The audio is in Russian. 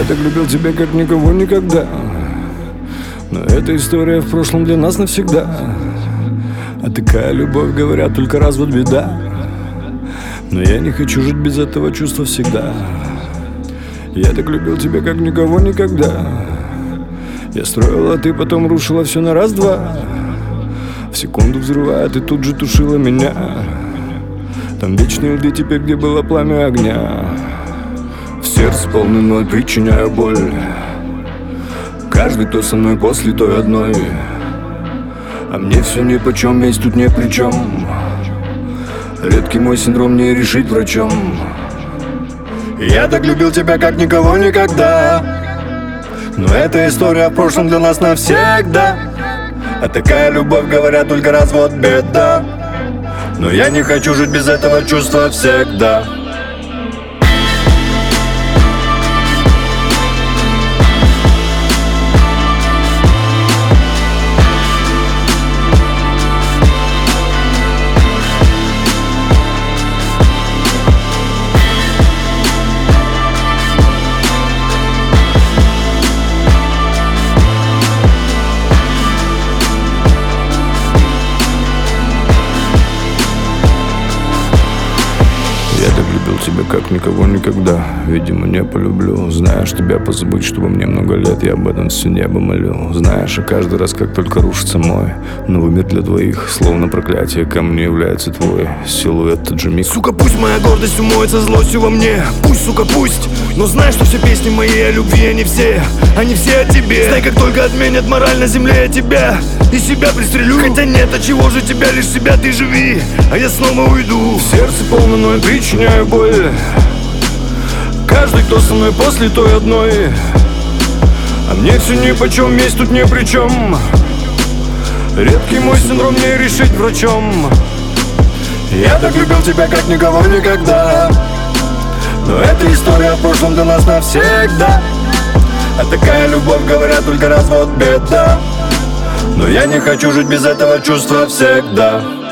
так любил тебя, как никого никогда. Но эта история в прошлом для нас навсегда. А такая любовь, говорят, только раз вот беда. Но я не хочу жить без этого чувства всегда. Я так любил тебя, как никого никогда. Я строила, а ты потом рушила все на раз-два. В секунду взрывая, ты тут же тушила меня. Там вечные льды, теперь где было пламя огня. В сердце полный ноль, причиняю боль. Каждый, кто со мной после той одной. А мне все нипочем, месть тут ни при чем. Редкий мой синдром не решить врачом. Я так любил тебя, как никого никогда. Но эта история в прошлом для нас навсегда. А такая любовь, говорят, только раз вот беда. Но я не хочу жить без этого чувства всегда. Я так любил тебя, как никого никогда. Видимо, не полюблю. Знаешь, тебя позабыть, чтобы мне много лет. Я об этом все небо молю. Знаешь, и каждый раз, как только рушится мой новый мир для двоих, словно проклятие ко мне является твой силуэт, тот же миг. Сука, пусть моя гордость умоется злостью во мне. Пусть, сука, пусть. Но знай, что все песни мои о любви, они все о тебе. Знай, как только отменят мораль на земле, я тебя и себя пристрелю. Хотя нет, а чего же тебя, лишь себя ты живи, а я снова уйду. В сердце полный ноль, причиняю боль. Каждый, кто со мной после той одной. А мне все нипочем, месть тут ни при чем. Редкий мой синдром не решить врачом. Я так любил тебя, как никого никогда. Но эта история в прошлом для нас навсегда. А такая любовь, говорят, только раз вот беда. Но я не хочу жить без этого чувства всегда.